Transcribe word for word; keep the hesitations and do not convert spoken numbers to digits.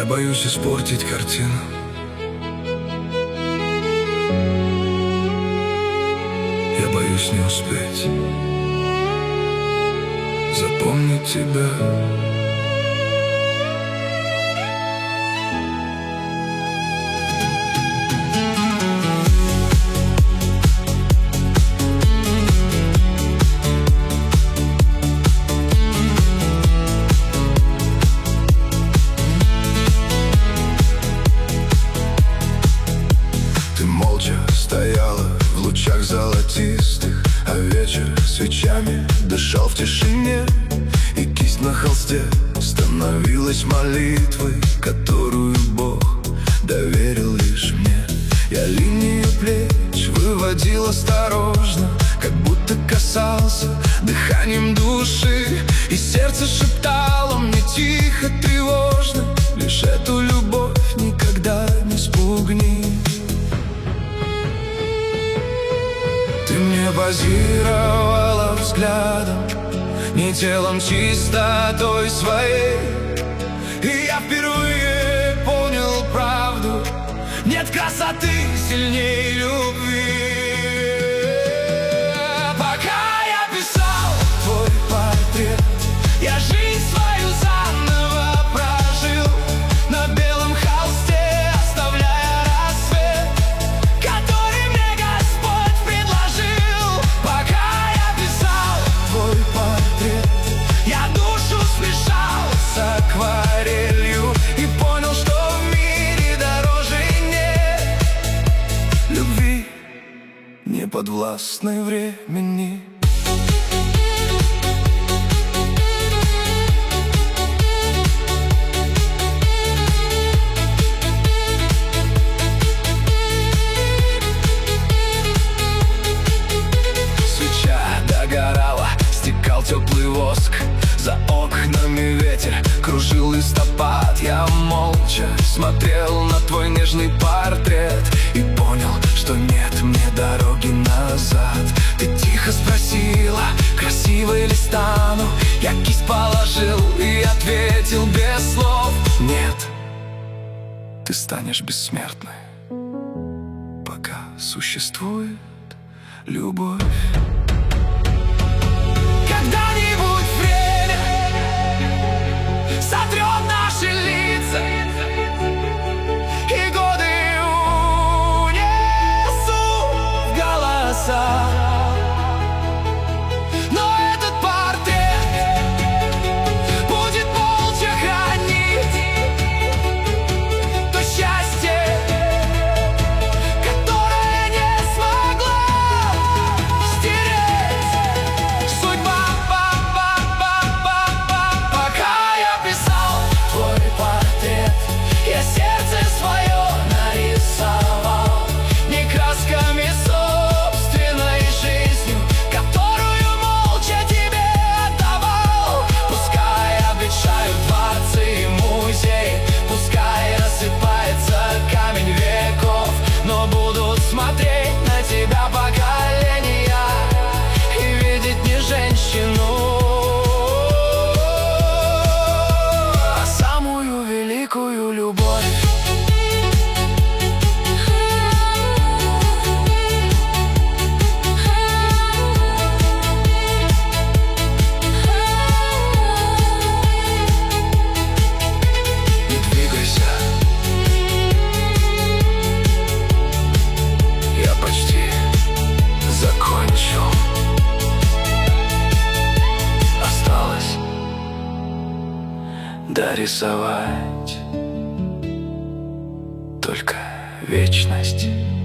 Я боюсь испортить картину. Я боюсь не успеть запомнить тебя. Стояла в лучах золотистых, а вечер свечами дышал в тишине. И кисть на холсте становилась молитвой, которую Бог доверил лишь мне. Я линию плеч выводил осторожно, как будто касался дыханием души. И сердце шептало мне тихо, тревожно: лишь эту любовь никогда не спугни. Ты мне позировала взглядом, не телом, чистотой своей. И я впервые понял правду: нет красоты сильнее любви. Пока я писал твой портрет, я жизнь свою заново прожил на белом холсте, оставляя рассвет, который мне Господь предложил. Пока я писал твой портрет, я душу смешал с акварелью и понял, что в мире дороже нет любви, не подвластной времени. Теплый воск, за окнами ветер кружил листопад. Я молча смотрел на твой нежный портрет и понял, что нет мне дороги назад. Ты тихо спросила, красивой ли стану. Я кисть положил и ответил без слов: нет, ты станешь бессмертной, пока существует любовь. Когда-нибудь время сотрет наши лица, и годы унесут в голоса. Но этот портрет будет молча хранить то счастье, которое не смогла стереть судьба. Я сердце свое нарисовал не красками собственной жизнью, которую молча тебе отдавал. Пускай обещают дворцы и музей, пускай рассыпается камень веков, но будут смотреть на тебя поколения и видеть не женщину, а самую великую любовь. Дорисовать только вечность.